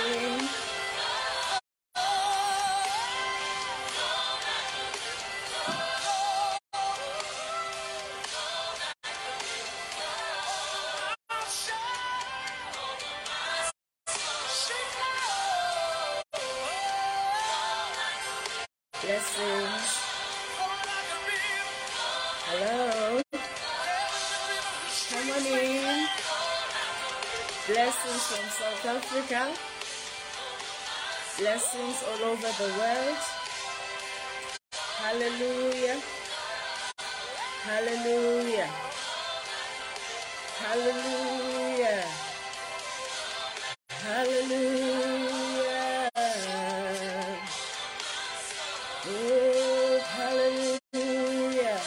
blessing. Blessings. Hello. Come on in. Blessings from South Africa. Blessings all over the world. Hallelujah. Hallelujah. Hallelujah. Hallelujah. Oh, hallelujah.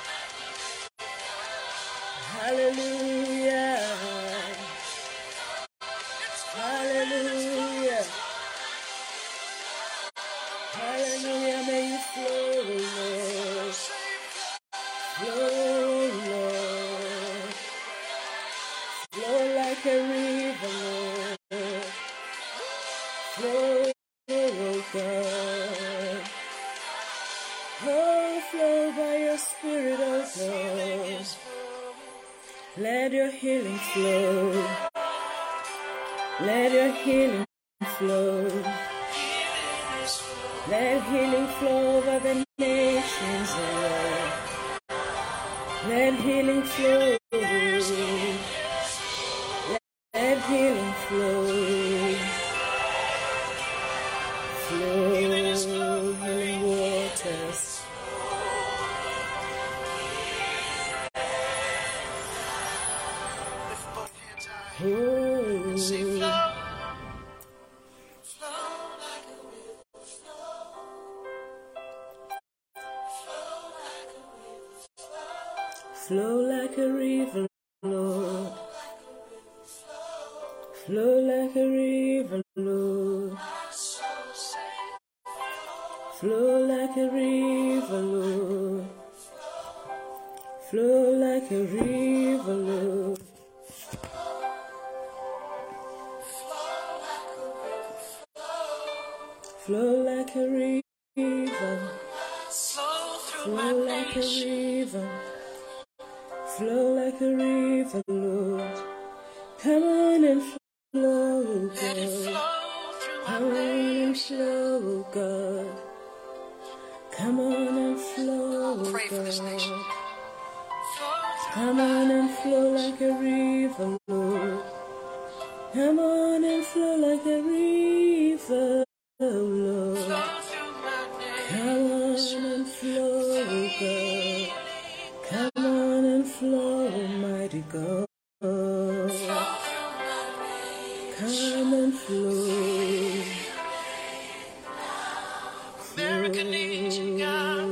Hallelujah. Hallelujah. Hallelujah. May you flow, Lord. Flow, Lord. Flow like a river, Lord. Flow, oh God. Oh, flow by your Spirit, oh God. Let your healing flow. Let your healing flow. Let healing flow over the nations, Lord. Let healing flow. Let healing flow. Flow, healing waters. Oh. Flow like a river, Lord. Flow like a river, Lord. Flow like a river, Lord. Flow like a river, Lord. Flow like a river. Flow like a river. Flow like a river, Lord. Come on and flow, God. Come on and flow, God. Come on and flow, God. Come on and flow like a river, Lord. Come on and flow like a river, Lord. Come on and flow, God. Come on and flow, mighty God. Come and flow. American Indian God,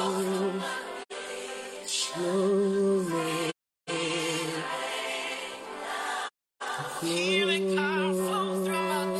healing power flow throughout.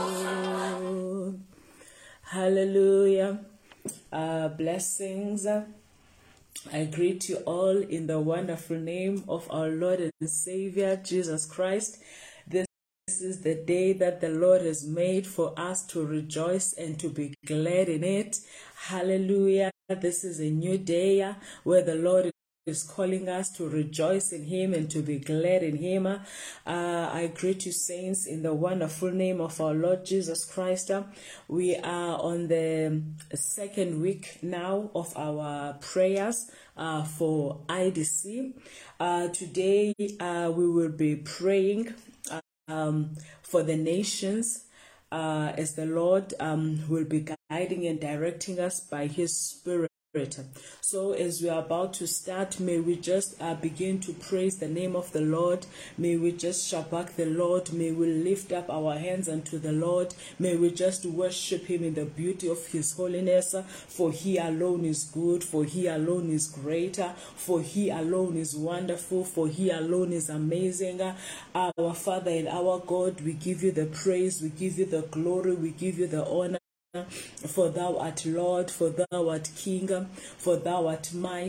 Hallelujah. Blessings. I greet you all in the wonderful name of our Lord and Savior, Jesus Christ. This is the day that the Lord has made for us to rejoice and to be glad in it. Hallelujah. This is a new day where the Lord is calling us to rejoice in Him and to be glad in Him. I greet you, saints, in the wonderful name of our Lord Jesus Christ. We are on the second week now of our prayers for IDC. Today we will be praying for the nations as the Lord will be guiding and directing us by His Spirit. So as we are about to start, may we just begin to praise the name of the Lord. May we just shabak the Lord. May we lift up our hands unto the Lord. May we just worship Him in the beauty of His holiness. For He alone is good. For He alone is greater. For He alone is wonderful. For He alone is amazing. Our Father and our God, we give you the praise. We give you the glory. We give you the honor. For thou art Lord, for thou art King, for thou art mighty,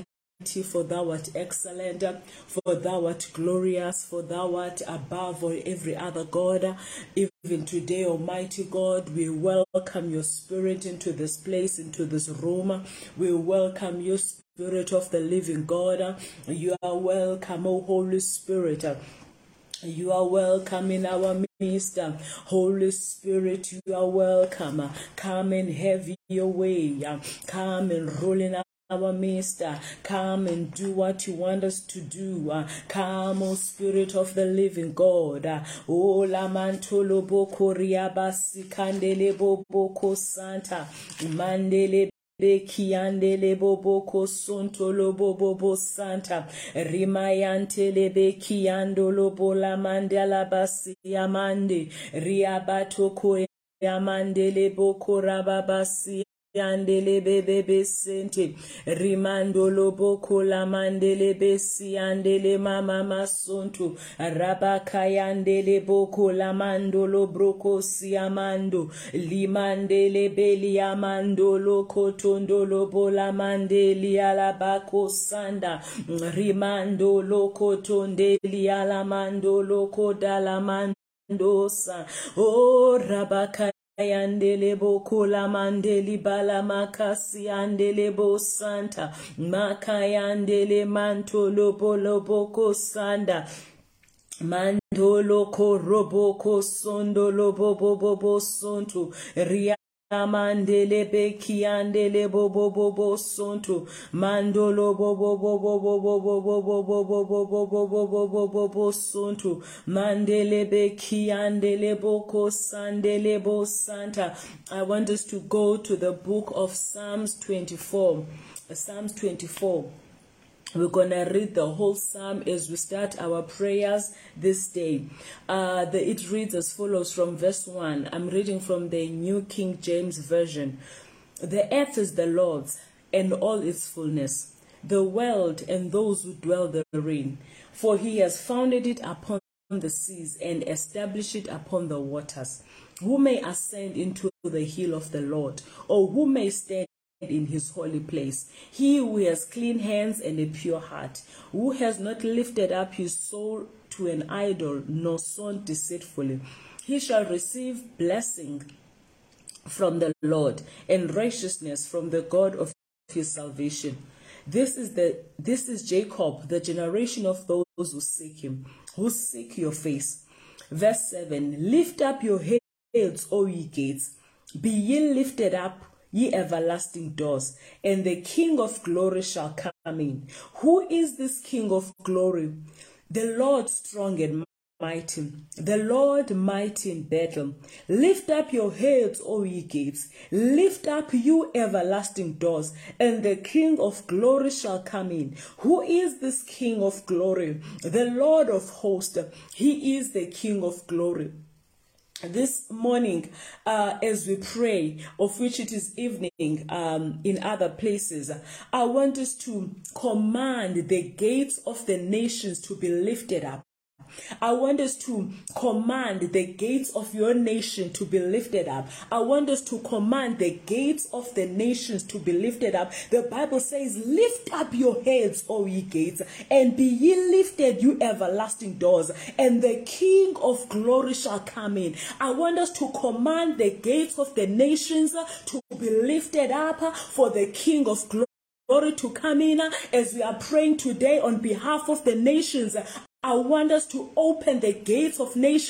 for thou art excellent, for thou art glorious, for thou art above all every other God. Even today, Almighty God, we welcome your Spirit into this place, into this room. We welcome your Spirit of the living God. You are welcome, O Holy Spirit. You are welcome in our midst. Holy Spirit, you are welcome. Come and have your way. Come and rule in our midst. Come and do what you want us to do. Come, O Spirit of the living God. O lamantolo boko riabasi kandele boko santa mandele Bekiandele boboko sontolo bobo santa rimayantele bekiandolo bola mandala basi yamande riabato ko yamandele boko rababasi Andele bebe sente rimandolo boko la mandele besi andele mama masonto rabakayandele boko la mandolo broko siamando limandele beli amandolo kotondolo bola mandeli alabako sanda rimandolo kotondeli alamandolo kodala mandosa o rabaka Yandele boko la mandeli bala makasi andele bo santa makayandele mantolo bolo boko sanda mandolo ko roboko sondolo bobo sonto ria Mandele beki andele bobo sonto mandolo bobo sonto mandele beki andele boko sandele bo santa. I want us to go to the book of Psalms 24. Psalms 24. We're going to read the whole psalm as we start our prayers this day. It reads as follows from verse 1. I'm reading from the New King James Version. The earth is the Lord's and all its fullness, the world and those who dwell therein. For he has founded it upon the seas and established it upon the waters. Who may ascend into the hill of the Lord, or who may stand in his holy place? He who has clean hands and a pure heart, who has not lifted up his soul to an idol, nor sown deceitfully, he shall receive blessing from the Lord and righteousness from the God of his salvation. This is Jacob, the generation of those who seek him, who seek your face. Verse 7. Lift up your heads, O ye gates, be ye lifted up, ye everlasting doors, and the King of glory shall come in. Who is this King of glory? The Lord strong and mighty, the Lord mighty in battle. Lift up your heads, O ye gates, lift up, you everlasting doors, and the King of glory shall come in. Who is this King of glory? The Lord of hosts, he is the King of glory. This morning, as we pray, of which it is evening in other places, I want us to command the gates of the nations to be lifted up. I want us to command the gates of your nation to be lifted up. I want us to command the gates of the nations to be lifted up. The Bible says, lift up your heads, O ye gates, and be ye lifted, you everlasting doors, and the King of glory shall come in. I want us to command the gates of the nations to be lifted up for the King of glory to come in. As we are praying today on behalf of the nations, I want us to open the gates of nations.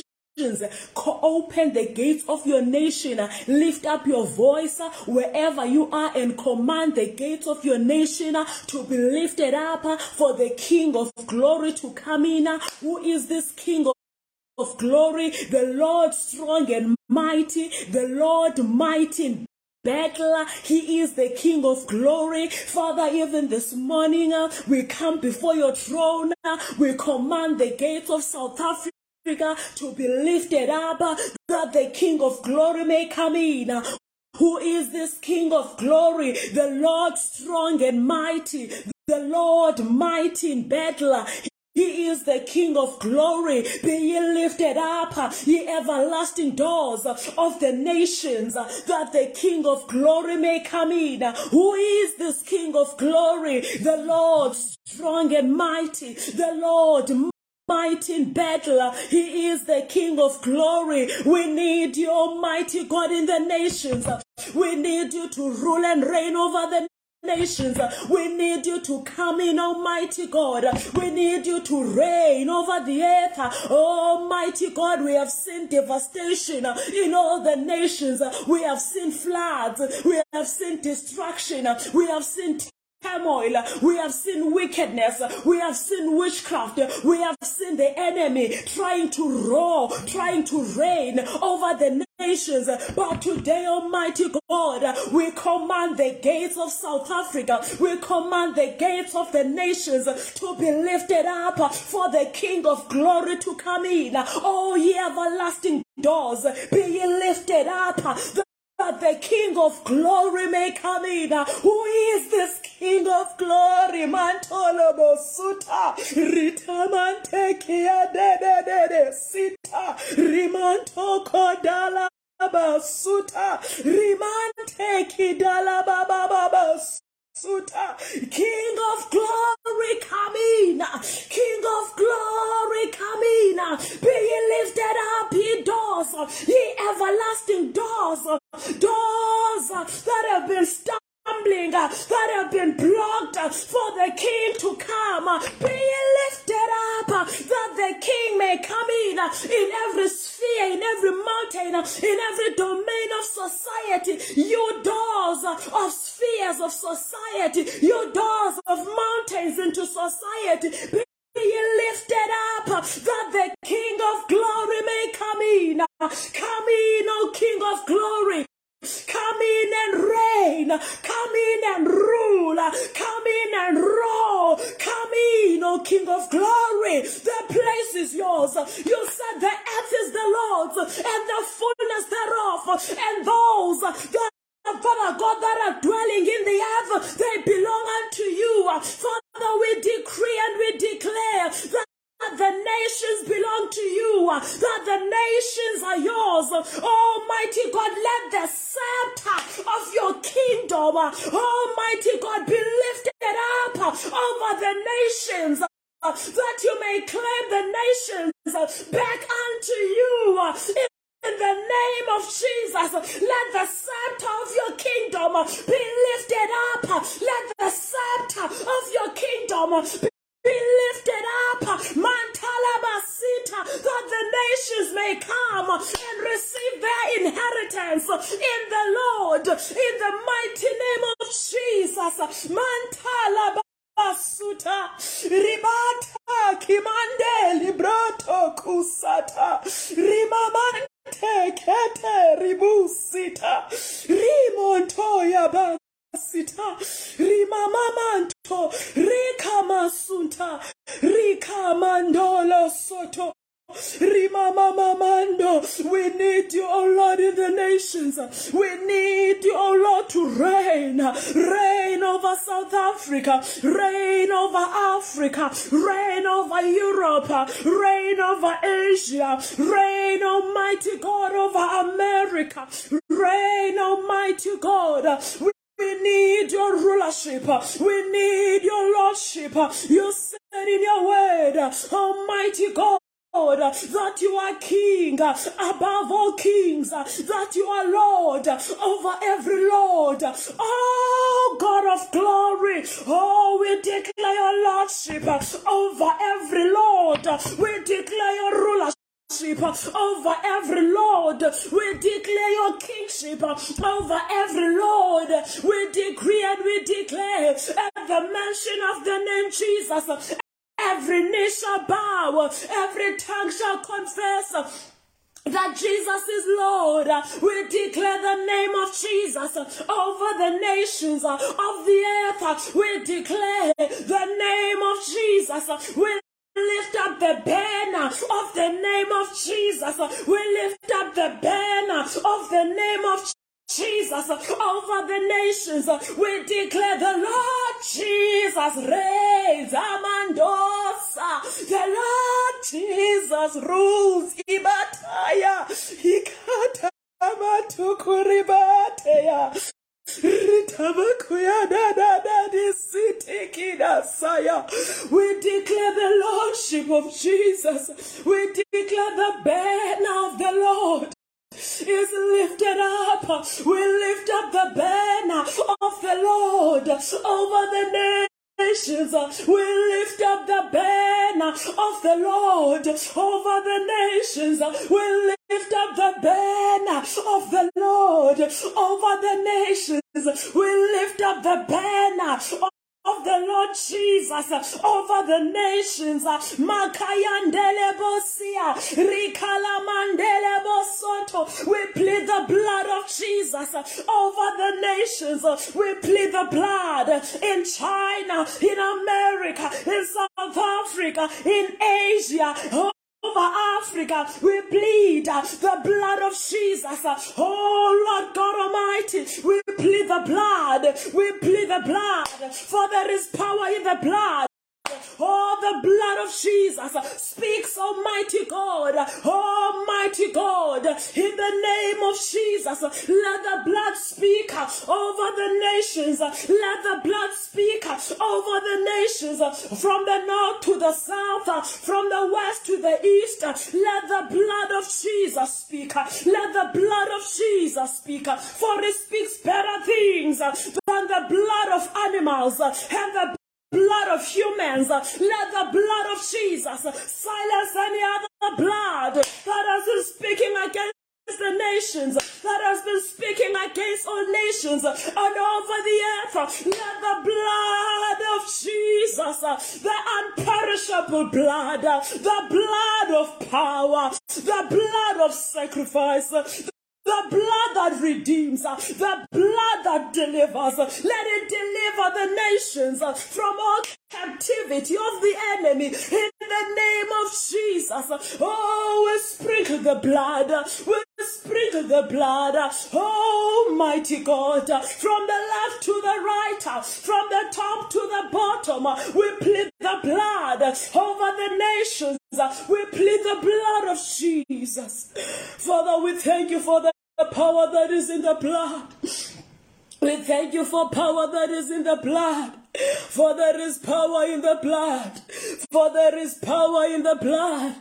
Open the gates of your nation. Lift up your voice wherever you are and command the gates of your nation to be lifted up for the King of glory to come in. Who is this King of glory? The Lord strong and mighty, the Lord mighty in battle. He is the King of glory. Father, even this morning, we come before your throne. We command the gates of South Africa to be lifted up, that the King of glory may come in. Who is this King of glory? The Lord strong and mighty, the Lord mighty in battle. He is the King of glory. Be ye lifted up, ye everlasting doors of the nations, that the King of glory may come in. Who is this King of glory? The Lord strong and mighty, the Lord mighty in battle. He is the King of glory. We need you, Almighty God, in the nations. We need you to rule and reign over the nations. We need you to come in, Almighty God. We need you to reign over the earth. Almighty God, we have seen devastation in all the nations. We have seen floods. We have seen destruction. We have seen turmoil, we have seen wickedness, we have seen witchcraft, we have seen the enemy trying to roar, trying to reign over the nations. But today, Almighty God, we command the gates of South Africa, we command the gates of the nations to be lifted up for the King of glory to come in. Oh, ye everlasting doors, be ye lifted up, that the King of glory may come in. Who is this King of glory? Mantolo bosuta, ritamante kia de sita, rimanto kodala basuta, rimante kidala baba suta. King of glory, come in. King of glory, come in. Be ye lifted up, ye doors, ye everlasting doors, doors that have been stumbling, that have been blocked for the King to come. Be ye lifted up, that the King may come in every sphere, in every mountain, in every domain of society. You doors of spheres of society, you doors of mountains into society, be ye lifted up, that the King of glory may come in. Come in, O King of glory. Come in and reign. Come in and rule. Come in and rule. Come in, O King of glory. The place is yours. You said the earth is the Lord's and the fullness thereof, and those that Father God, that are dwelling in the earth, they belong unto you. Father, we decree and we declare that the nations belong to you, that the nations are yours. Almighty God, let the scepter of your kingdom, Almighty God, be lifted up over the nations, that you may claim the nations back unto you. In the name of Jesus, let the scepter of your kingdom be lifted up. Let the scepter of your kingdom be lifted up. Mantala basita, that the nations may come and receive their inheritance in the Lord, in the mighty name of Jesus. Mantala basuta, ribata, kimande, librato, kusata, rimamante. Kete ribusita rimontoya basita rimamamanto rikamasunta rikamandolo soto rimamamamando. We need you, O Lord, in the nations. We need you, O Lord, to reign. Reign over South Africa. Reign over Africa. Reign over Europe. Reign over Asia. Reign, Almighty God, over America. Reign, Almighty God. We need your rulership. We need your lordship. You said in your word, Almighty God, that you are king above all kings, that you are Lord over every Lord. Oh, God of glory, oh, we declare your lordship over every Lord. We declare your rulership over every Lord. We declare your kingship over every Lord. We decree and we declare at the mention of the name Jesus, every knee shall bow, every tongue shall confess that Jesus is Lord. We declare the name of Jesus over the nations of the earth. We declare the name of Jesus. We lift up the banner of the name of Jesus. We lift up the banner of the name of Jesus over the nations. We declare the Lord Jesus reigns. Amandos. The Lord Jesus rules. Ibataya. Ikata matukuribateya. We declare the Lordship of Jesus. We declare the banner of the Lord is lifted up. We lift up the banner of the Lord over the nations. We lift up the banner of the Lord over the nations. We lift up the banner of the Lord over the nations. We lift up the banner of the Lord Jesus over the nations. Makayandele bosia, rikala mandele bosoto. We plead the blood of Jesus over the nations. We plead the blood in China, in America, in South Africa, in Asia. Over Africa, we plead the blood of Jesus. Oh Lord God Almighty, we plead the blood. We plead the blood, for there is power in the blood. Oh, the blood of Jesus speaks, Almighty God. Almighty God, in the name of Jesus, let the blood speak over the nations. Let the blood speak over the nations, from the north to the south, from the west to the east. Let the blood of Jesus speak. Let the blood of Jesus speak, for it speaks better things than the blood of animals and the blood of humans. Let the blood of Jesus silence any other blood that has been speaking against the nations, that has been speaking against all nations and over the earth. Let the blood of Jesus, the unperishable blood, the blood of power, the blood of sacrifice, the blood that redeems, the blood that delivers, let it deliver the nations from all captivity of the enemy in the name of Jesus. Oh, we sprinkle the blood, we sprinkle the blood, Almighty God, from the left to the right, from the top to the bottom. We plead the blood over the nations. We plead the blood of Jesus. Father, we thank you for the power that is in the blood. We thank you for power that is in the blood. For there is power in the blood. For there is power in the blood.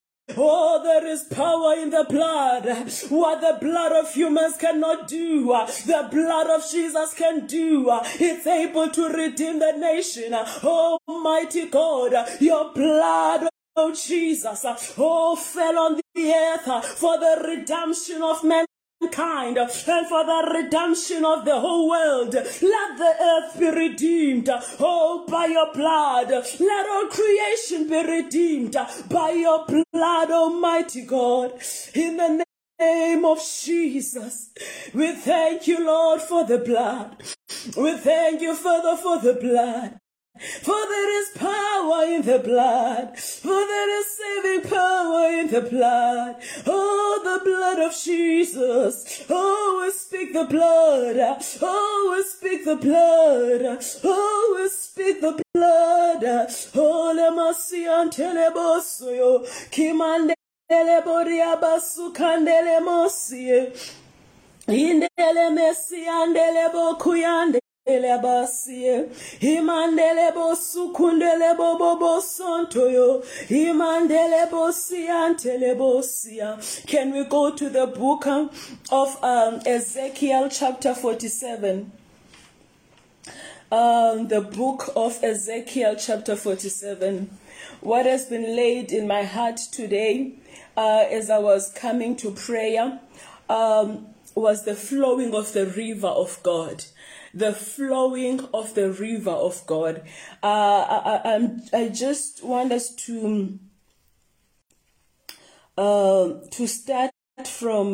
Oh, there is power in the blood. What the blood of humans cannot do, the blood of Jesus can do. It's able to redeem the nation. Almighty God, your blood, oh Jesus, fell on the earth for the redemption of mankind and for the redemption of the whole world. Let the earth be redeemed, by your blood. Let all creation be redeemed by your blood, Almighty God. In the name of Jesus, we thank you, Lord, for the blood. We thank you, Father, for the blood. For there is power in the blood. For there is saving power in the blood. Oh, the blood of Jesus. Oh, we speak the blood. Oh, we speak the blood. Oh, we speak the blood. Oh, le masi antele bosoyo. Kimandele boria basu kandele mosie. Indele mesi andele bokuyande. Imandele bo sukundele bobo sontoyo. Imandele bo siantele bo sia. Can we go to the book of Ezekiel chapter 47? The book of Ezekiel chapter 47. What has been laid in my heart today as I was coming to prayer was the flowing of the river of God. The flowing of the river of God. I just want us to start from.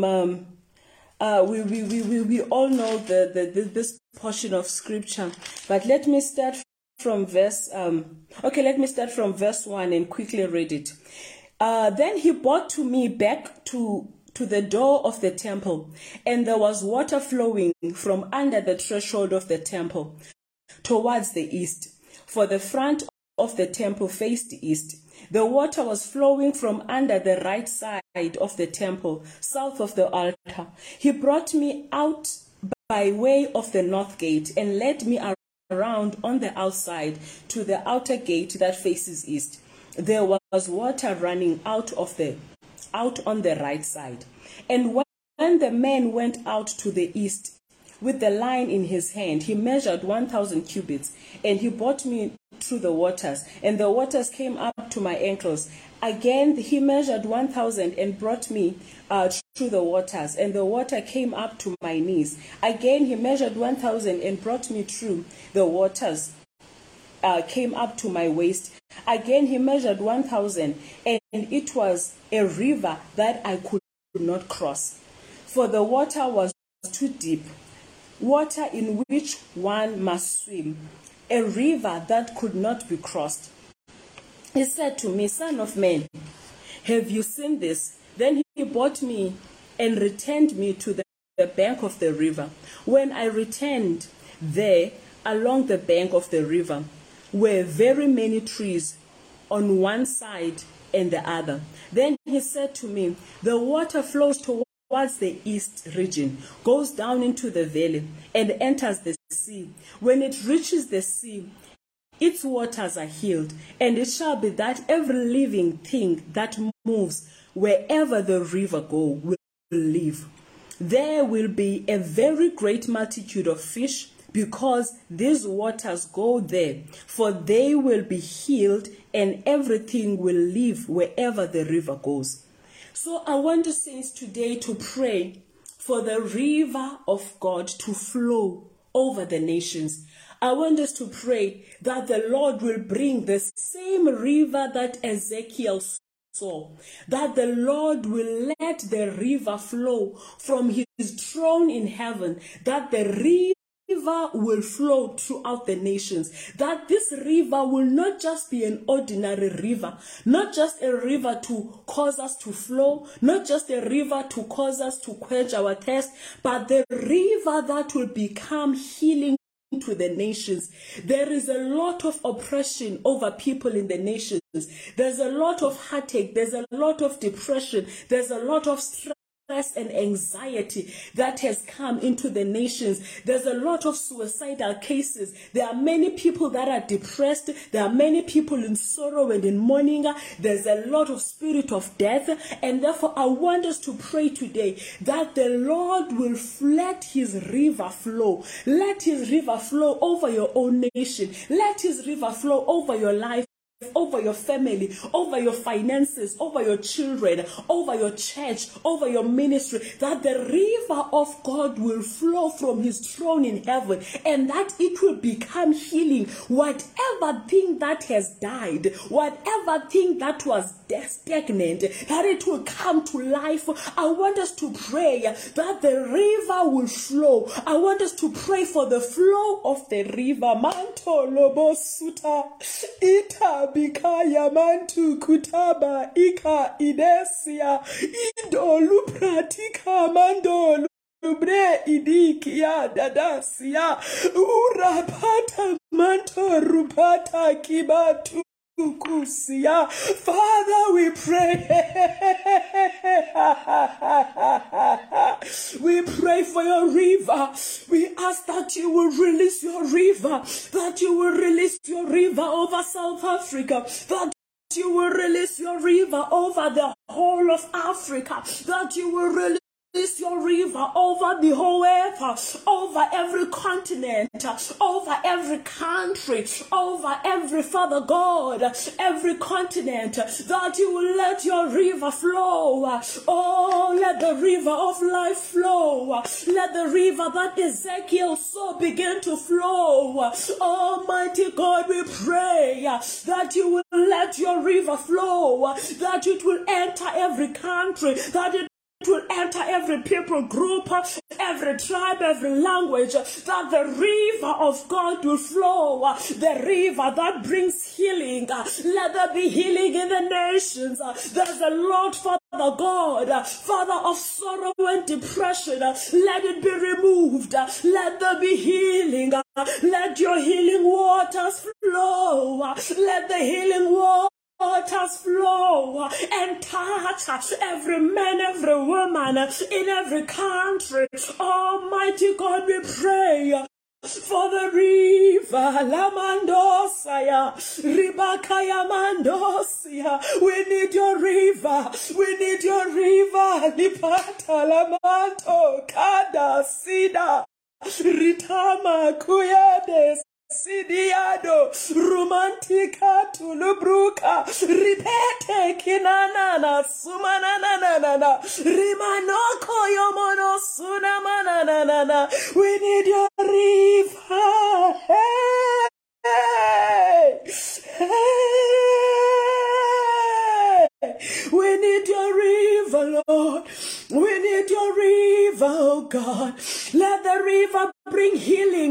We all know this portion of scripture, but let me start from verse. Let me start from verse 1 and quickly read it. Then he brought to me back to the door of the temple, and there was water flowing from under the threshold of the temple towards the east. For the front of the temple faced east. The water was flowing from under the right side of the temple, south of the altar. He brought me out by way of the north gate and led me around on the outside to the outer gate that faces east. There was water running out on the right side. And when the man went out to the east with the line in his hand, he measured 1,000 cubits, and he brought me through the waters, and the waters came up to my ankles. Again, he measured 1,000 and brought me through the waters, and the water came up to my knees. Again, he measured 1,000 and brought me through the waters, came up to my waist. Again, he measured 1,000, and it was a river that I could not cross, for the water was too deep, water in which one must swim, a river that could not be crossed. He said to me, "Son of man, have you seen this?" Then he brought me and returned me to the bank of the river. When I returned there, along the bank of the river were very many trees on one side and the other. Then he said to me, "The water flows towards the east region, goes down into the valley, and enters the sea. When it reaches the sea, its waters are healed, and it shall be that every living thing that moves wherever the river goes will live. There will be a very great multitude of fish, because these waters go there, for they will be healed, and everything will live wherever the river goes." So I want us, saints, today to pray for the river of God to flow over the nations. I want us to pray that the Lord will bring the same river that Ezekiel saw, that the Lord will let the river flow from his throne in heaven, that the river will flow throughout the nations, that this river will not just be an ordinary river, not just a river to cause us to flow, not just a river to cause us to quench our thirst, but the river that will become healing to the nations. There is a lot of oppression over people in the nations. There's a lot of heartache, there's a lot of depression, there's a lot of stress and anxiety that has come into the nations. There's a lot of suicidal cases. There are many people that are depressed. There are many people in sorrow and in mourning. There's a lot of spirit of death. And therefore, I want us to pray today that the Lord will let his river flow. Let his river flow over your own nation. Let his river flow over your life, over your family, over your finances, over your children, over your church, over your ministry, that the river of God will flow from his throne in heaven, and that it will become healing. Whatever thing that has died, whatever thing that was stagnant, that it will come to life. I want us to pray that the river will flow. I want us to pray for the flow of the river. Manto lobo suta ita bikaya mantu kutaba ika idesia idolu pratika mandolu Lubre idikia dadasia urapata manto rupata kibatu kusia. Father, we pray. We pray for your river. We ask that you will release your river, that you will release your river over South Africa, that you will release your river over the whole of Africa, that you will release your river over the whole earth, over every continent, over every country, over every, Father God, every continent, that you will let your river flow. Oh, let the river of life flow. Let the river that Ezekiel saw begin to flow. Almighty God, we pray that you will let your river flow, that it will enter every country, that it will enter every people group, every tribe, every language, that the river of God will flow, the river that brings healing. Let there be healing in the nations. There's a Lord, Father God, Father of sorrow and depression. Let it be removed. Let there be healing. Let your healing waters flow. Let the healing waters flow and touch every man, every woman in every country. Almighty God, we pray for the river, Lamandosaya, Ribakaya Mandosia. We need your river. We need your river. Lipata Lamanto, Kada, Sida, Ritama, Kuyades. Sidiado, romantica tulubruka, ripete kinanana, sumananana, rimanoko yomono sunamananana. We need your river. Hey, hey. We need your river, Lord. We need your river, oh God. Let the river bring healing.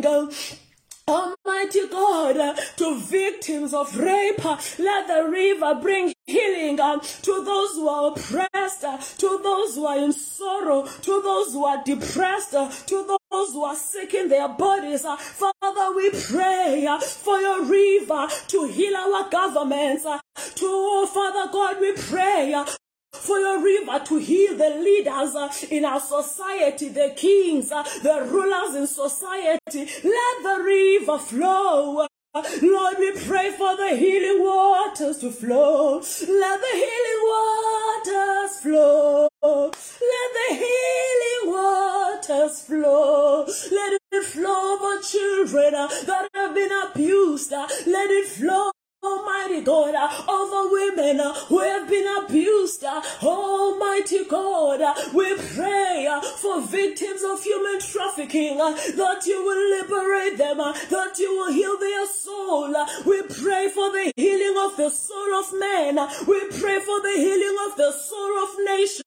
Almighty God, to victims of rape, let the river bring healing to those who are oppressed, to those who are in sorrow, to those who are depressed, to those who are sick in their bodies. Father, we pray for your river to heal our governments. Father God, we pray for your river to heal the leaders in our society, the kings, the rulers in society. Let the river flow. Lord, we pray for the healing waters to flow. Let the healing waters flow. Let the healing waters flow. Let it flow for children that have been abused. Let it flow, Almighty God, over women who have been abused. Almighty God, we pray for victims of human trafficking, that you will liberate them, that you will heal their soul. We pray for the healing of the soul of man. We pray for the healing of the soul of nations.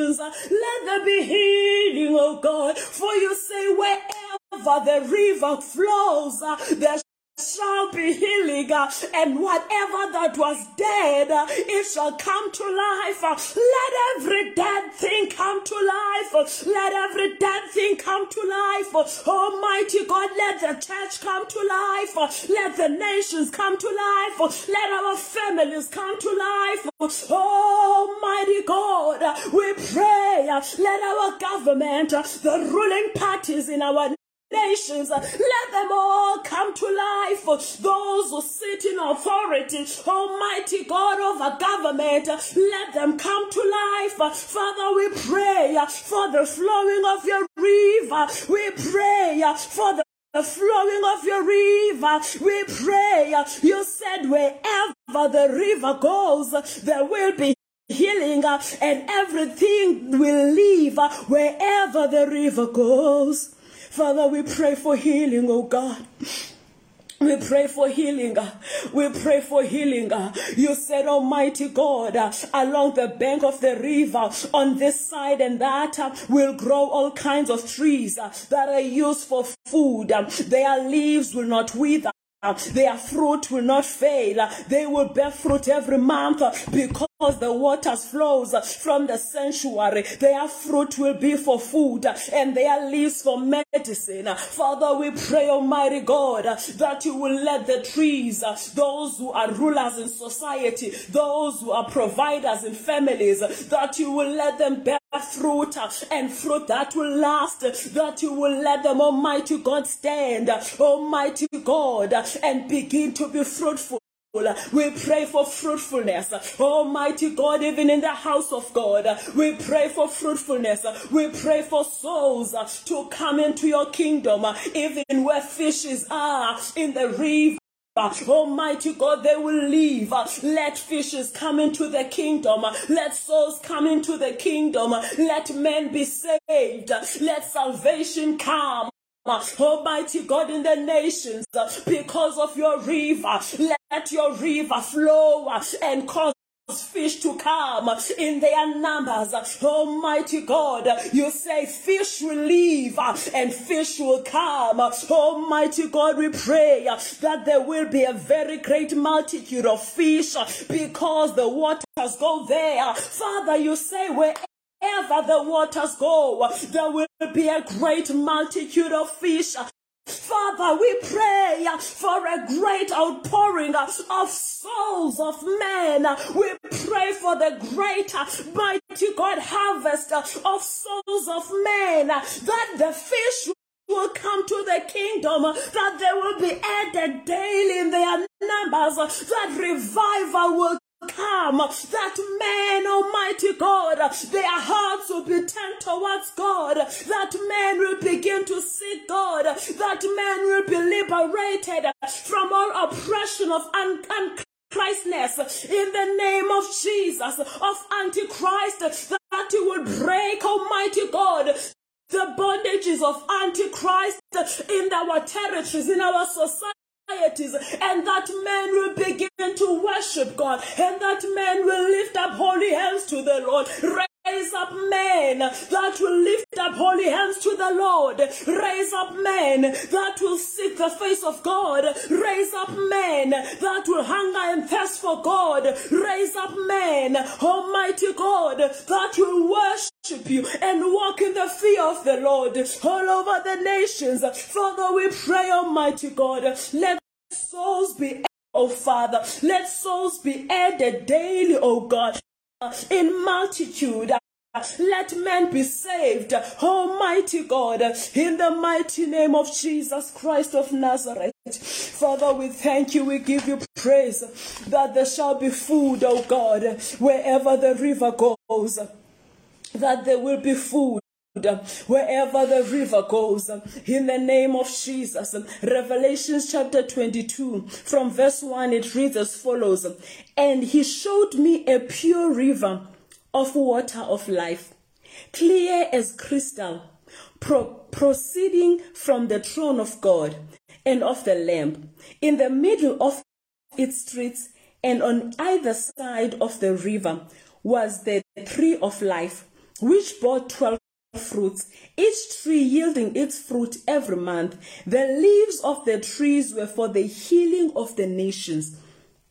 Let there be healing, oh God, for you say wherever the river flows, there shall be healing, and whatever that was dead, it shall come to life. Let every dead thing come to life. Let every dead thing come to life. Almighty God, let the church come to life. Let the nations come to life. Let our families come to life. Almighty God, we pray, let our government, the ruling parties in our nations, let them all come to life. Those who sit in authority, Almighty God, over government, let them come to life. Father, we pray for the flowing of your river. We pray for the flowing of your river. We pray, you said wherever the river goes, there will be healing, and everything will live wherever the river goes. Father, we pray for healing, oh God. We pray for healing. We pray for healing. You said, Almighty God, along the bank of the river, on this side and that, will grow all kinds of trees that are used for food. Their leaves will not wither. Their fruit will not fail. They will bear fruit every month because the waters flows from the sanctuary. Their fruit will be for food and their leaves for medicine. Father, we pray, Almighty God, that you will let the trees, those who are rulers in society, those who are providers in families, that you will let them bear fruit and fruit that will last, that you will let them, Almighty God, stand, Almighty God, and begin to be fruitful. We pray for fruitfulness, Almighty God, even in the house of God. We pray for fruitfulness. We pray for souls to come into your kingdom, even where fishes are in the river. Almighty God, they will leave. Let fishes come into the kingdom. Let souls come into the kingdom. Let men be saved. Let salvation come. Almighty God, in the nations, because of your river, let your river flow and cause fish to come in their numbers. Almighty God, you say fish will leave and fish will come. Almighty God, we pray that there will be a very great multitude of fish because the waters go there. Father, you say wherever the waters go, there will be a great multitude of fish. Father, we pray for a great outpouring of souls of men. We pray for the great, mighty God, harvest of souls of men, that the fish will come to the kingdom, that they will be added daily in their numbers, that revival will come, that men, Almighty God, their hearts will be turned towards God, that men will begin to seek God, that men will be liberated from all oppression of Christness in the name of Jesus, of Antichrist, that you will break, Almighty God, the bondages of Antichrist in our territories, in our society, and that men will begin to worship God, and that men will lift up holy hands to the Lord. Raise up men that will lift up holy hands to the Lord. Raise up men that will seek the face of God. Raise up men that will hunger and thirst for God. Raise up men, Almighty God, that will worship you and walk in the fear of the Lord all over the nations. Father, we pray, Almighty God, let souls be, oh Father, let souls be added daily, oh God, in multitude. Let men be saved, Almighty God, in the mighty name of Jesus Christ of Nazareth. Father, we thank you, we give you praise, that there shall be food, oh God, wherever the river goes, that there will be food wherever the river goes, in the name of Jesus. Revelation chapter 22 from verse 1, it reads as follows: and he showed me a pure river of water of life, clear as crystal, proceeding from the throne of God and of the Lamb. In the middle of its streets and on either side of the river was the tree of life, which bore 12 fruits, each tree yielding its fruit every month. The leaves of the trees were for the healing of the nations.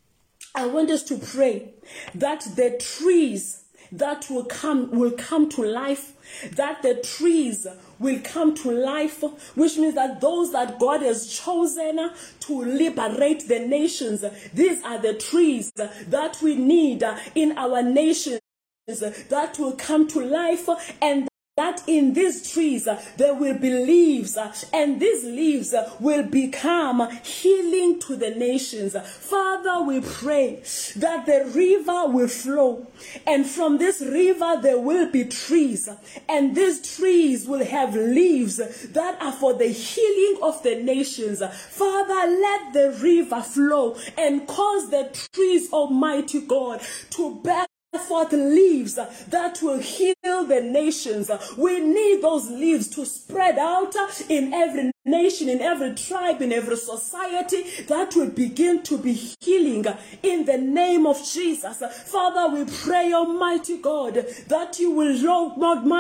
I want us to pray that the trees that will come to life, that the trees will come to life, which means that those that God has chosen to liberate the nations, these are the trees that we need in our nations, that will come to life, and that in these trees there will be leaves, and these leaves will become healing to the nations. Father, we pray that the river will flow, and from this river there will be trees, and these trees will have leaves that are for the healing of the nations. Father, let the river flow and cause the trees, Almighty God, to bear forth leaves that will heal the nations. We need those leaves to spread out in every nation, in every tribe, in every society, that will begin to be healing in the name of Jesus. Father, we pray, Almighty God, that you will, Lord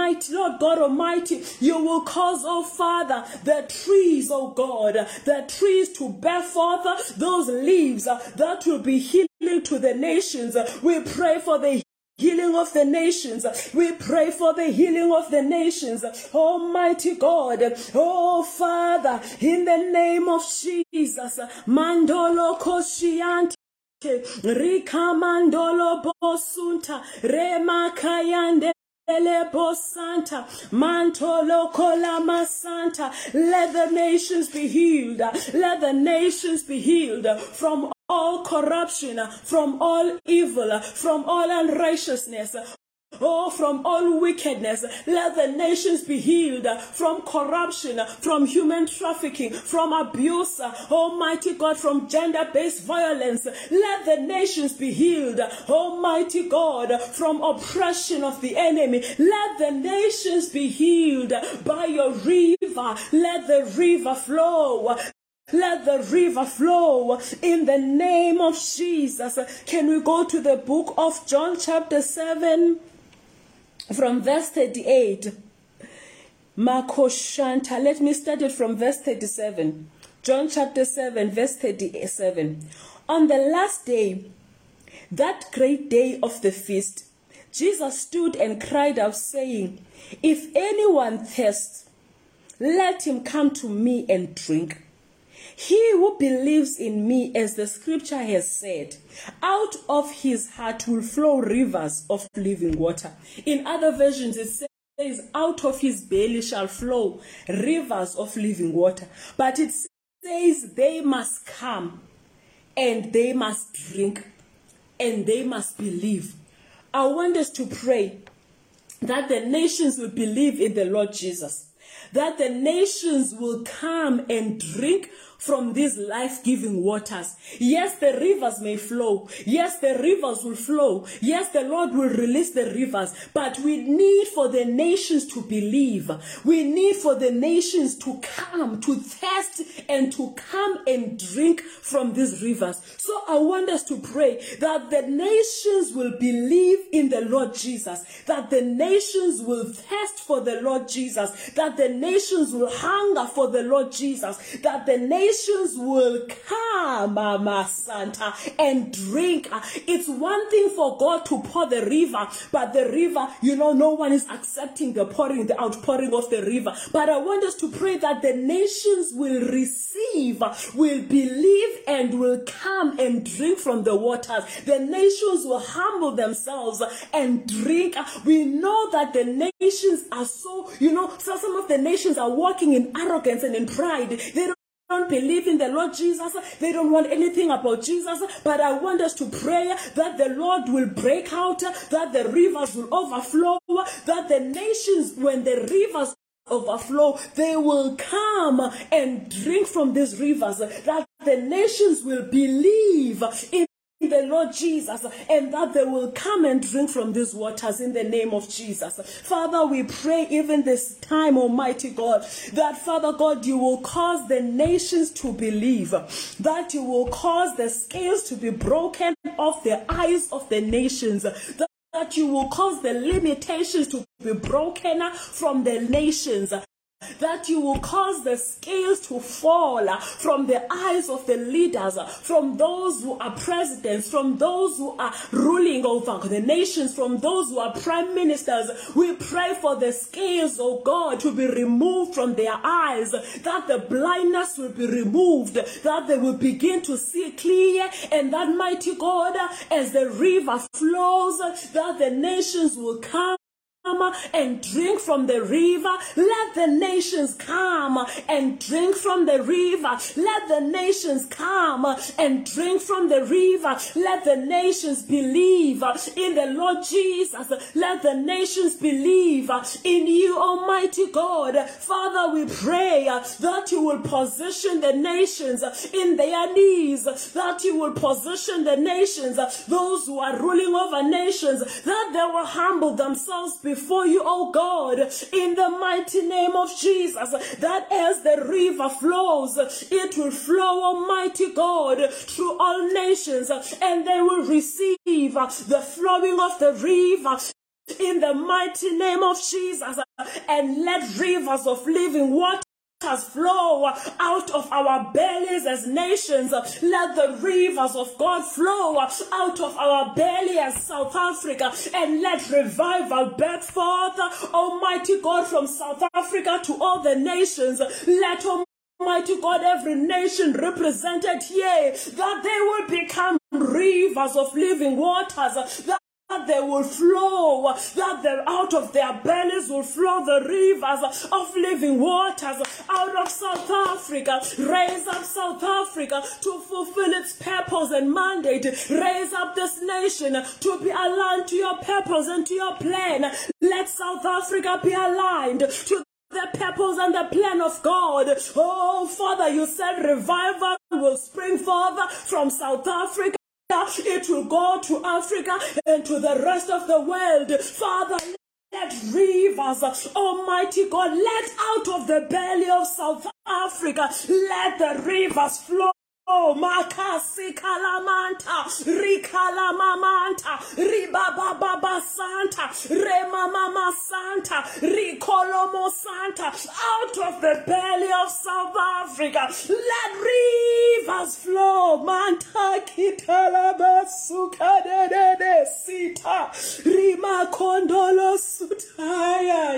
God Almighty, you will cause, oh Father, the trees, oh God, the trees to bear forth those leaves that will be healing to the nations. We pray for the healing of the nations. We pray for the healing of the nations. Almighty God, oh Father, in the name of Jesus, Mandolo Koshiante, Rika Mandolo Bosunta, Rema Kayande Santa, Mantolo Kolama Santa. Let the nations be healed. Let the nations be healed from all corruption, from all evil, from all unrighteousness, from all wickedness. Let the nations be healed from corruption, from human trafficking, from abuse, Almighty God, from gender-based violence. Let the nations be healed, Almighty God, from oppression of the enemy. Let the nations be healed by your river. Let the river flow. Let the river flow in the name of Jesus. Can we go to the book of John chapter 7 from verse 38? Makoshanta. Let me start it from verse 37. John chapter 7 verse 37. On the last day, that great day of the feast, Jesus stood and cried out, saying, "If anyone thirsts, let him come to me and drink. He who believes in me, as the scripture has said, out of his heart will flow rivers of living water." In other versions it says, out of his belly shall flow rivers of living water. But it says they must come and they must drink and they must believe. I want us to pray that the nations will believe in the Lord Jesus, that the nations will come and drink from these life-giving waters. Yes, the rivers may flow. Yes, the rivers will flow. Yes, the Lord will release the rivers. But we need for the nations to believe. We need for the nations to come, to thirst, and to come and drink from these rivers. So I want us to pray that the nations will believe in the Lord Jesus, that the nations will thirst for the Lord Jesus, that the nations will hunger for the Lord Jesus, that the nations will come, Mama Santa, and drink. It's one thing for God to pour the river, but the river, no one is accepting the outpouring of the river. But I want us to pray that the nations will receive, will believe, and will come and drink from the waters. The nations will humble themselves and drink. We know that the nations are so some of the nations are walking in arrogance and in pride. They don't believe in the Lord Jesus. They don't want anything about Jesus. But I want us to pray that the Lord will break out, that the rivers will overflow, that the nations, when the rivers overflow, they will come and drink from these rivers, that the nations will believe in the Lord Jesus, and that they will come and drink from these waters in the name of Jesus. Father, we pray even this time, Almighty God, that Father God, you will cause the nations to believe, that you will cause the scales to be broken off the eyes of the nations, that you will cause the limitations to be broken from the nations, that you will cause the scales to fall from the eyes of the leaders, from those who are presidents, from those who are ruling over the nations, from those who are prime ministers. We pray for the scales, oh God, to be removed from their eyes, that the blindness will be removed, that they will begin to see clear, and that, mighty God, as the river flows, that the nations will come and drink from the river. Let the nations come and drink from the river. Let the nations come and drink from the river. Let the nations believe in the Lord Jesus. Let the nations believe in you, Almighty God. Father, we pray that you will position the nations in their knees, that you will position the nations, those who are ruling over nations, that they will humble themselves before you, oh God, in the mighty name of Jesus, that as the river flows, it will flow, Almighty God, through all nations, and they will receive the flowing of the river in the mighty name of Jesus. And let rivers of living water flow out of our bellies as nations. Let the rivers of God flow out of our belly as South Africa, and let revival break forth, Almighty God, from South Africa to all the nations. Let Almighty God, every nation represented here, that they will become rivers of living waters, that they will flow, that out of their bellies will flow the rivers of living waters out of South Africa. Raise up South Africa to fulfill its purpose and mandate. Raise up this nation to be aligned to your purpose and to your plan. Let South Africa be aligned to the purpose and the plan of God. Oh, Father, you said revival will spring forth from South Africa. It will go to Africa and to the rest of the world. Father, Let rivers, Almighty God, let out of the belly of South Africa, let the rivers flow. Oh, Makasi Kalamanta, Rikalamamanta, Ribababa Santa, Remamama Santa, Rikolomo Santa, out of the belly of South Africa, let rivers flow. Manta Kitalabasuka de Sita, Rima Kondolo Sutaya,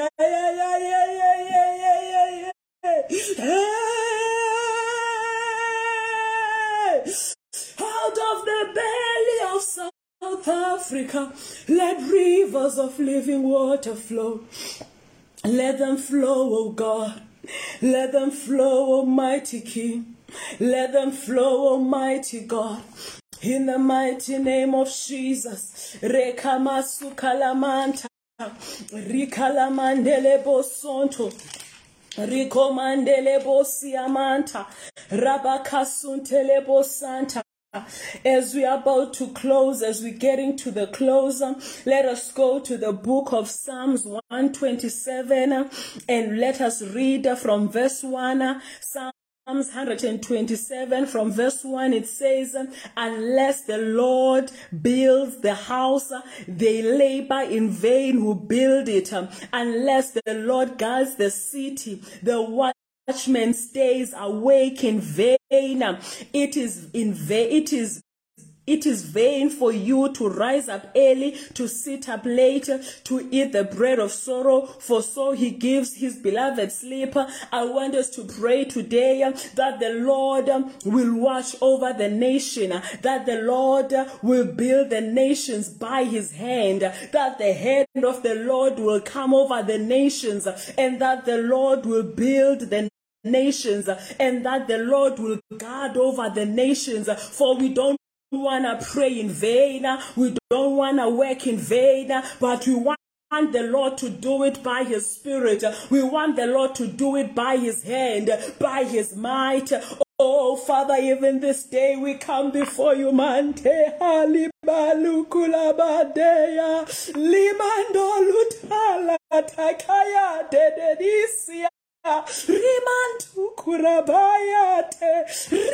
out of the belly of South Africa, let rivers of living water flow. Let them flow, O God. Let them flow, Almighty King. Let them flow, Almighty God. In the mighty name of Jesus. Rekamasukalamanta. Rikalamandele bosonto. Rikomandele bosiamanta. Rabakasuntele bosanta. As we are about to close, as we're getting to the closer, let us go to the book of Psalms 127 and let us read from verse 1. Psalms 127 from verse 1, it says, unless the Lord builds the house, they labor in vain who build it. Unless the Lord guards the city, the watchman stays awake in vain. It is in vain. It is vain for you to rise up early, to sit up late, to eat the bread of sorrow, for so he gives his beloved sleep. I want us to pray today that the Lord will watch over the nation, that the Lord will build the nations by his hand, that the hand of the Lord will come over the nations, and that the Lord will build the nations, and that the Lord will guard over the nations. For we don't want to pray in vain, we don't want to work in vain, but we want the Lord to do it by his spirit. We want the Lord to do it by his hand, by his might. Oh, Father, even this day we come before you, Mante Halibalukulabadeya Limandolutala Takaya Dedisia Rimantu kurabayate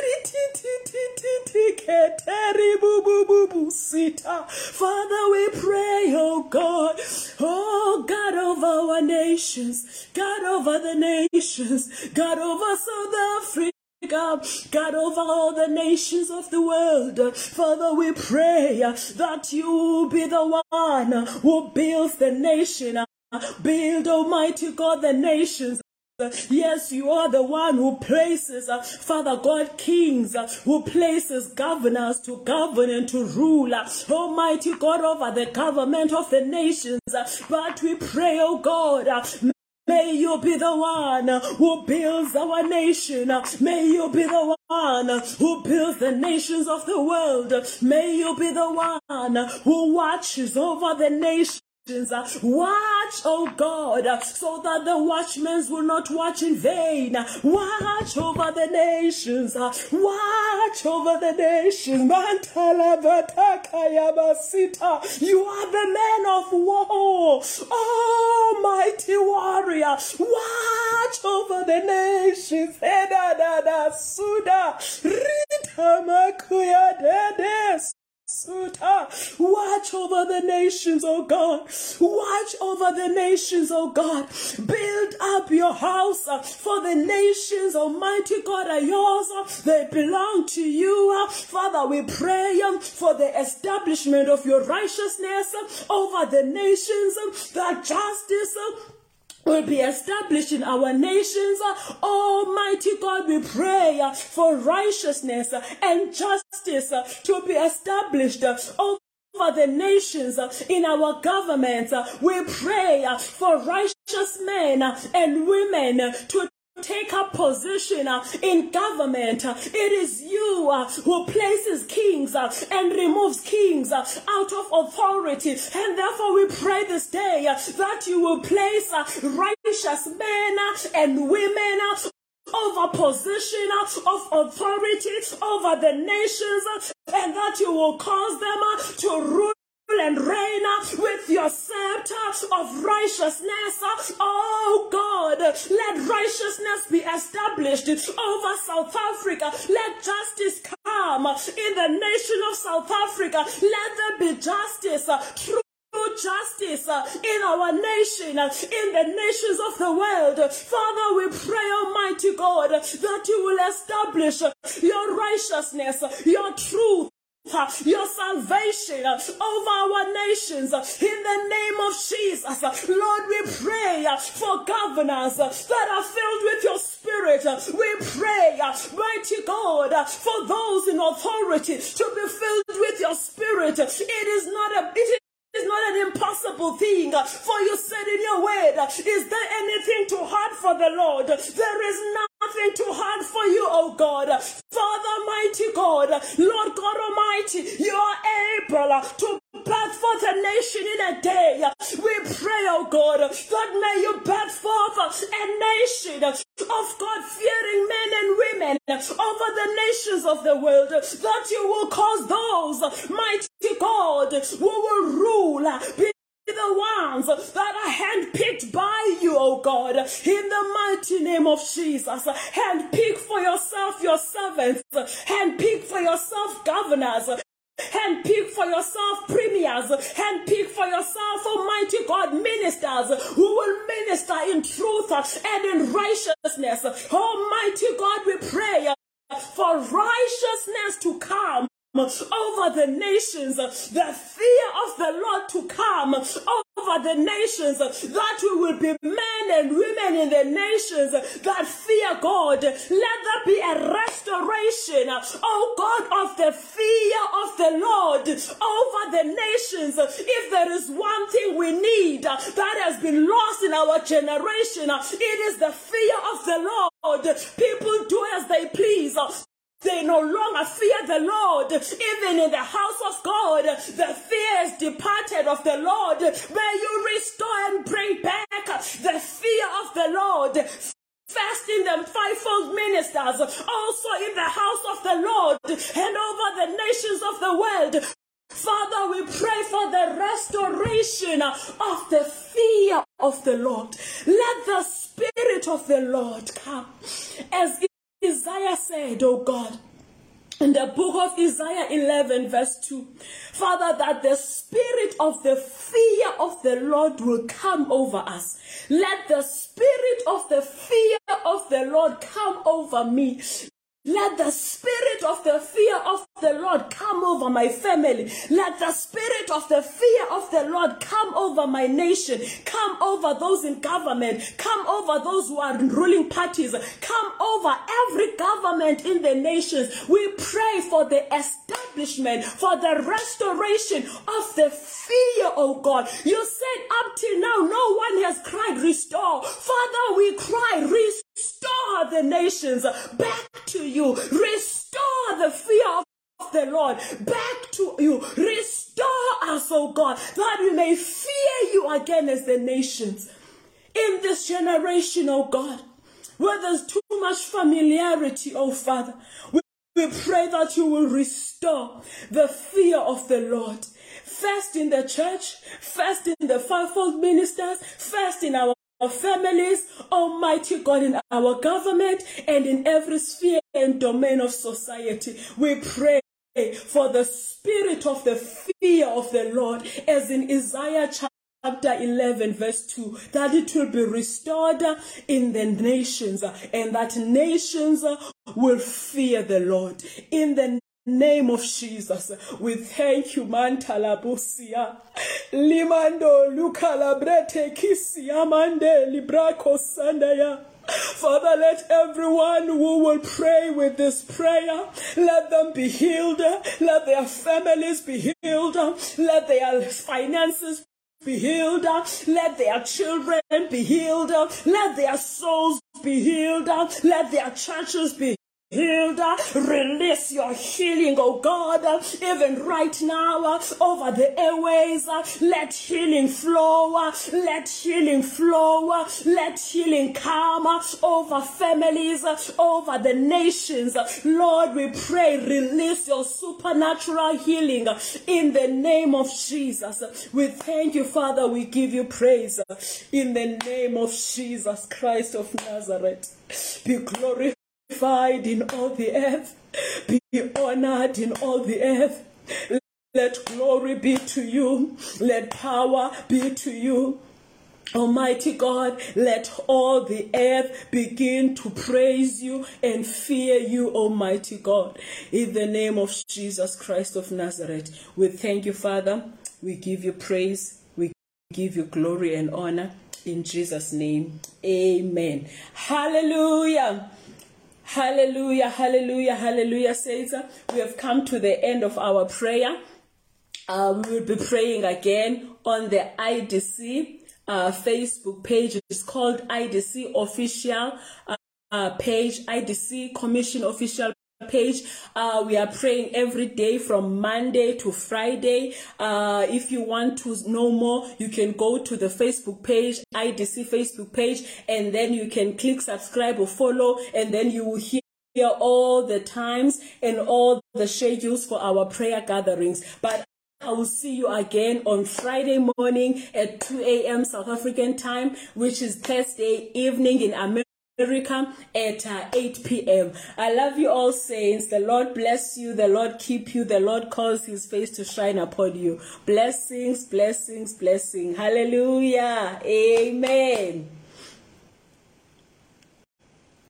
rititititike teribububusita. Father, we pray, oh God, over our nations, God over the nations, God over South Africa, God over all the nations of the world. Father, we pray that you be the one who builds the nation. Build, Almighty God, the nations. Yes, you are the one who places, Father God, kings, who places governors to govern and to rule, Almighty God, over the government of the nations. But we pray, oh God, may you be the one who builds our nation. May you be the one who builds the nations of the world. May you be the one who watches over the nations. Watch, oh God, so that the watchmen will not watch in vain. Watch over the nations. Watch over the nations. You are the man of war, almighty warrior. Watch over the nations. Watch over the nations, oh God. Watch over the nations, oh God. Build up your house, for the nations, Almighty God, are yours. They belong to you. Father, we pray for the establishment of your righteousness over the nations, that justice will be established in our nations. Almighty God, we pray for righteousness and justice to be established over the nations in our government. We pray for righteous men and women to take up position in government. It is you who places kings and removes kings out of authority, and therefore we pray this day that you will place righteous men and women over position of authority over the nations, and that you will cause them to rule and reign with your scepter of righteousness. Oh God, let righteousness be established over South Africa. Let justice come in the nation of South Africa. Let there be justice, true justice in our nation, in the nations of the world. Father, we pray, Almighty God, that you will establish your righteousness, your truth, your salvation over our nations in the name of Jesus. Lord, we pray for governors that are filled with your spirit. We pray, mighty God, for those in authority to be filled with your spirit. It is not an impossible thing, for you said in your word, is there anything too hard for the Lord? There is nothing too hard for you, oh God. Father, mighty God, Lord God Almighty, you are able to birth forth a nation in a day. We pray, oh God, that may you birth forth a nation of God-fearing men and women over the nations of the world, that you will cause those, mighty God, who will rule, be the ones that are handpicked by you, oh God, in the mighty name of Jesus. Handpick for yourself your servants, handpick for yourself governors, handpick for yourself premiers, handpick for yourself, Almighty God, ministers who will minister in truth and in righteousness. Almighty God, we pray for righteousness to come over the nations, the fear of the Lord to come over the nations, that we will be men and women in the nations that fear God. Let there be a restoration, oh God, of the fear of the Lord over the nations. If there is one thing we need that has been lost in our generation, it is the fear of the Lord. People do as they please. They no longer fear the Lord. Even in the house of God, the fear is departed of the Lord. May you restore and bring back the fear of the Lord. First in the fivefold ministers, also in the house of the Lord, and over the nations of the world. Father, we pray for the restoration of the fear of the Lord. Let the Spirit of the Lord come. As Isaiah said, oh God, in the book of Isaiah 11 verse 2, Father, that the spirit of the fear of the Lord will come over us. Let the spirit of the fear of the Lord come over me. Let the spirit of the fear of the Lord come over my family. Let the spirit of the fear of the Lord come over my nation. Come over those in government. Come over those who are in ruling parties. Come over every government in the nations. We pray for the establishment, for the restoration of the fear, oh God. You said up till now, no one has cried, restore. Father, we cry, restore the nations back to you. Restore the fear of the Lord back to you. Restore us, oh God, that we may fear you again as the nations. In this generation, oh God, where there's too much familiarity, oh Father, we pray that you will restore the fear of the Lord. First in the church, first in the fivefold ministers, first in our families, Almighty God, in our government, and in every sphere and domain of society. We pray for the spirit of the fear of the Lord, as in Isaiah chapter 11 verse 2, that it will be restored in the nations, and that nations will fear the Lord. In the name of Jesus, we thank you, Mantalabusia, Limando, Lucalabrete, Kisia, Mande, Libraco, Sandaya. Father, let everyone who will pray with this prayer, let them be healed, let their families be healed, let their finances be healed, let their children be healed, let their souls be healed, let their churches be healed. Release your healing, oh God, even right now over the airways. Let healing flow. Let healing flow. Let healing come over families, over the nations. Lord, we pray, release your supernatural healing in the name of Jesus. We thank you, Father. We give you praise in the name of Jesus Christ of Nazareth. Be glorified in all the earth. Be honored in all the earth. Let glory be to you. Let power be to you. Almighty God, let all the earth begin to praise you and fear you, Almighty God. In the name of Jesus Christ of Nazareth, we thank you, Father. We give you praise. We give you glory and honor. In Jesus' name, amen. Hallelujah. Hallelujah, hallelujah, hallelujah, saints. We have come to the end of our prayer. We will be praying again on the IDC Facebook page. It's called IDC Official page, IDC Commission Official page. We are praying every day from Monday to Friday. If you want to know more, you can go to the Facebook page, IDC Facebook page, and then you can click subscribe or follow, and then you will hear all the times and all the schedules for our prayer gatherings. But I will see you again on Friday morning at 2 a.m. South African time, which is Thursday evening in America at 8 p.m. I love you all, saints. The Lord bless you. The Lord keep you. The Lord cause his face to shine upon you. Blessings, blessings, blessings. Hallelujah. Amen.